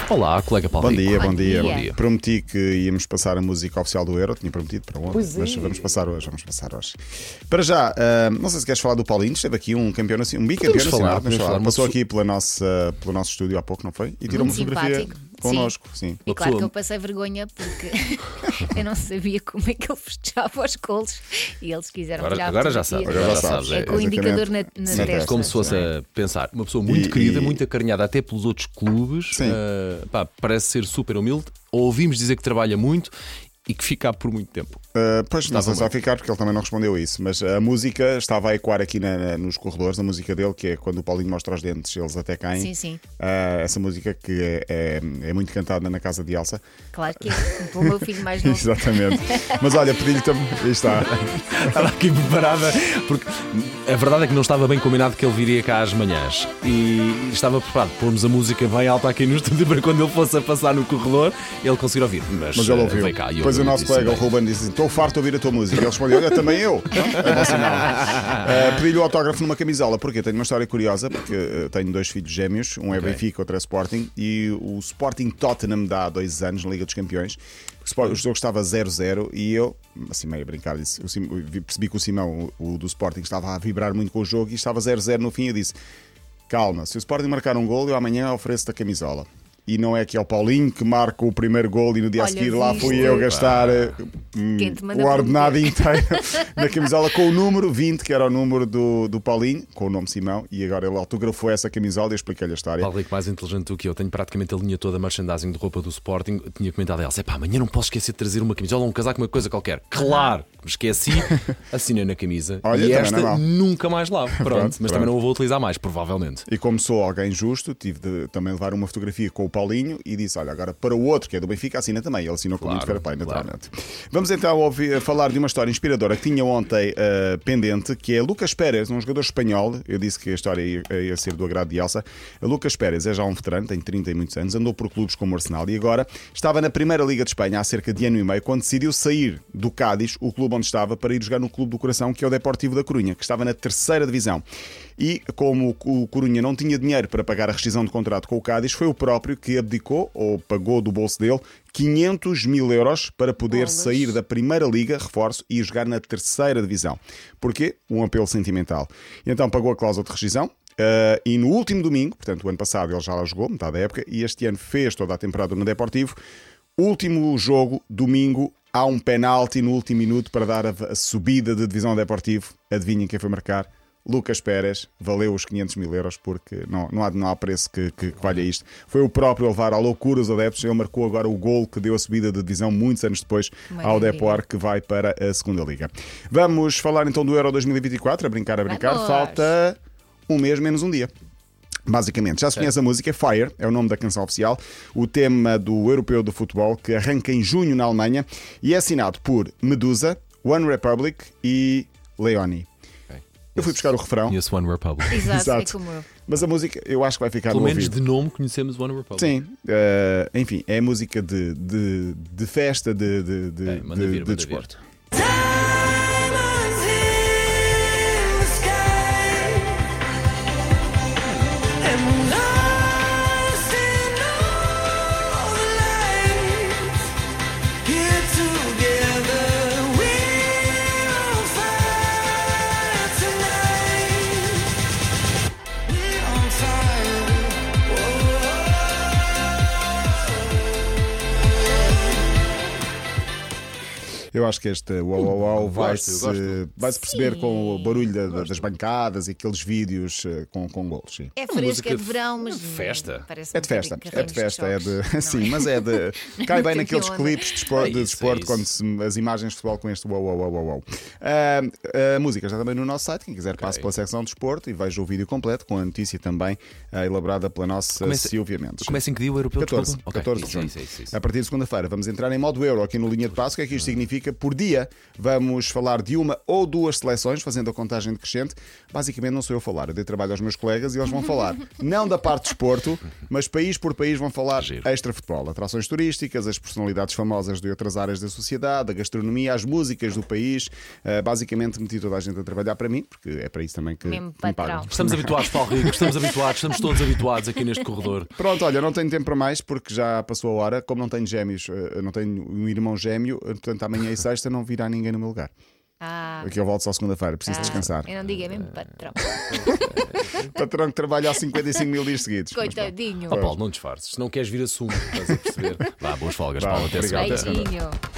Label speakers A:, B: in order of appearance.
A: Olá, colega Paulo.
B: Bom dia,
C: Bom
B: bom dia.
C: dia.
B: Prometi que íamos passar a música oficial do Euro, tinha prometido para ontem,
C: Pois é.
B: mas vamos passar hoje. Para já, não sei se queres falar do Paulinho, esteve aqui um campeão, um bicampeão
A: Podemos falar,
B: nacional. Passou
A: uma
B: aqui pelo nosso estúdio há pouco, não foi? E tirou uma
C: Muito
B: fotografia
C: simpático.
B: connosco. Sim.
C: E claro
A: pessoa-
C: que eu passei vergonha porque eu não sabia como é que ele festejava os golos e eles quiseram tirar
A: Agora já
C: fotografia.
A: sabes.
B: Agora já
A: sabes.
C: É com o indicador na
B: Sim,
C: testa.
A: Como se fosse a pensar. Uma pessoa muito
B: E-
A: querida,
B: e-
A: muito acarinhada até pelos outros clubes.
B: Sim.
A: Parece ser super humilde. Ouvimos dizer que trabalha muito e que fica por muito tempo.
B: Pois não sei se vai ficar porque ele também não respondeu a isso, mas a música estava a ecoar aqui nos corredores, a música dele, que é quando o Paulinho mostra os dentes, eles até caem.
C: Sim, sim.
B: Essa música que é muito cantada na casa de Elsa.
C: Claro que é. Para o meu filho mais novo.
B: Exatamente. Mas olha, pedi-lhe também. Aí está.
A: Estava aqui preparada, porque a verdade é que não estava bem combinado que ele viria cá às manhãs. E estava preparado, pôrmos a música bem alta aqui no estúdio para quando ele fosse a passar no corredor, ele conseguir ouvir. Mas
B: Mas ele ouviu.
A: veio cá, e
B: Depois
A: eu
B: o nosso
A: disse,
B: colega, o
A: bem,
B: Ruben, disse assim: estou farto de ouvir a tua música. Ele respondeu: olha, também eu. É bom sinal. Pedi-lhe o autógrafo numa camisola, porque tenho uma história curiosa, porque tenho dois filhos gêmeos, um é
A: Ok.
B: Benfica, outro é Sporting, e o Sporting Tottenham dá 2 anos na Liga dos Campeões. O jogo estava 0-0 e eu, assim meio a brincar, disse, percebi que o Simão, o do Sporting, estava a vibrar muito com o jogo e estava 0-0 no fim. Eu disse: calma, se o Sporting marcar um gol, eu amanhã ofereço-te a camisola. E não é que é o Paulinho que marca o primeiro gol e no dia a
C: Olha,
B: seguir lá fui
C: viste?
B: eu gastar
C: Quem te manda
B: o ordenado
C: prometer?
B: inteiro na camisola com o número 20, que era o número do Paulinho, com o nome Simão, e agora ele autografou essa camisola e eu expliquei-lhe a história.
A: Paulo Rico, mais inteligente do que eu, tenho praticamente a linha toda merchandising de roupa do Sporting. Tinha comentado a Elsa: pá, amanhã não posso esquecer de trazer uma camisola ou um casaco, uma coisa qualquer. Claro, me esqueci, assinei na camisa.
B: Olha,
A: e
B: também
A: esta
B: não é mau.
A: nunca mais lavo. Pronto, mas
B: pronto.
A: também não a vou utilizar mais, provavelmente.
B: E como sou alguém justo, tive de também levar uma fotografia com o Paulinho e disse: olha, agora para o outro, que é do Benfica, assina também. Ele assinou com
A: Claro,
B: muito fair play,
A: claro.
B: naturalmente. Vamos então falar de uma história inspiradora que tinha ontem pendente, que é Lucas Pérez, um jogador espanhol. Eu disse que a história ia ser do agrado de Elsa. Lucas Pérez é já um veterano, tem 30 e muitos anos, andou por clubes como o Arsenal e agora estava na Primeira Liga de Espanha há cerca de ano e meio, quando decidiu sair do Cádiz, o clube onde estava, para ir jogar no clube do coração, que é o Deportivo da Corunha, que estava na 3ª divisão. E como o Corunha não tinha dinheiro para pagar a rescisão de contrato com o Cádiz, foi o próprio que abdicou, ou pagou do bolso dele, 500 mil euros para poder
C: Bolas.
B: sair da Primeira Liga, reforço, e jogar na 3ª divisão. Porquê? Um apelo sentimental. E então pagou a cláusula de rescisão. E no último domingo, portanto o ano passado ele já lá jogou, metade da época, e este ano fez toda a temporada no Deportivo. Último jogo, domingo, há um penalti no último minuto para dar a subida de divisão ao Deportivo. Adivinhem quem foi marcar? Lucas Pérez. Valeu os 500 mil euros, porque não há preço que valha isto. Foi o próprio a levar à loucura os adeptos. Ele marcou agora o gol que deu a subida de divisão muitos anos depois ao
C: Maravilha.
B: Depor, que vai para a 2ª Liga. Vamos falar então do Euro 2024, a brincar.
C: Vamos.
B: Falta um mês menos um dia. Basicamente, já se conhece a música, Fire é o nome da canção oficial, o tema do Europeu de Futebol, que arranca em junho na Alemanha e é assinado por Medusa, One Republic e Leoni. Eu fui buscar o refrão,
A: Conheço One Republic.
C: Exato,
B: Exato.
C: é como eu.
B: mas a música eu acho que vai ficar
A: Pelo
B: no
A: menos
B: ouvido.
A: de nome conhecemos One Republic.
B: Sim, enfim, é música de festa, de
A: Manda vir, manda vir.
B: desporto.
D: Diamonds in the sky, and lost in all the lights. Here together we're on fire tonight. We're on fire.
B: Eu acho que este Uau Uau Uau
A: gosto.
B: vai-se perceber
C: Sim.
B: com o barulho das bancadas e aqueles vídeos com golos. Sim.
C: É
A: música
C: fresco, é de verão, mas.
A: festa.
C: Parece
B: É de festa,
C: carrinhos
B: é
C: choques,
B: de.
C: não
B: Sim,
C: é?
B: mas é de. Cai bem
C: Nunca
B: naqueles
C: vi onda.
B: clipes de desporto,
A: É isso.
B: quando as imagens de futebol com este Uau Uau Uau Uau Uau. A música já também no nosso site, quem quiser passe pela secção de desporto e veja o vídeo completo com a notícia também elaborada pela nossa
A: Começa-
B: Silvia Mendes.
A: Começa em que dia o Europeu?
B: 14,
A: Desculpa? Ok,
B: 14 de junho.
A: isso.
B: A partir de segunda-feira vamos entrar em modo Euro aqui no Linha de Passo. O que é que isto significa? música. Por dia vamos falar de uma ou duas seleções, fazendo a contagem decrescente. Basicamente não sou eu a falar, eu dei trabalho aos meus colegas e eles vão falar, não da parte de desporto, mas país por país vão falar
A: Giro.
B: extra futebol, atrações turísticas, as personalidades famosas de outras áreas da sociedade, a gastronomia, as músicas do país. Basicamente meti toda a gente a trabalhar para mim, porque é para isso também que
C: Mesmo
B: me
C: patrão.
B: pagam.
A: Estamos habituados, Paulo Rico, estamos todos habituados aqui neste corredor.
B: Pronto, olha, não tenho tempo para mais porque já passou a hora. Como não tenho gêmeos, não tenho um irmão gêmeo, portanto amanhã e sexta não virá ninguém no meu lugar. Aqui eu volto só segunda-feira, preciso descansar.
C: Eu não digo, é mesmo patrão.
B: Patrão que trabalha há 55 mil dias seguidos. Mas pronto.
C: Coitadinho.
A: Ó Paulo, não disfarces, se não queres vir assumo, estás a perceber? Vá, boas folgas,
B: Vá,
A: Paulo, até
B: obrigado.
A: segunda.
C: Beijinho.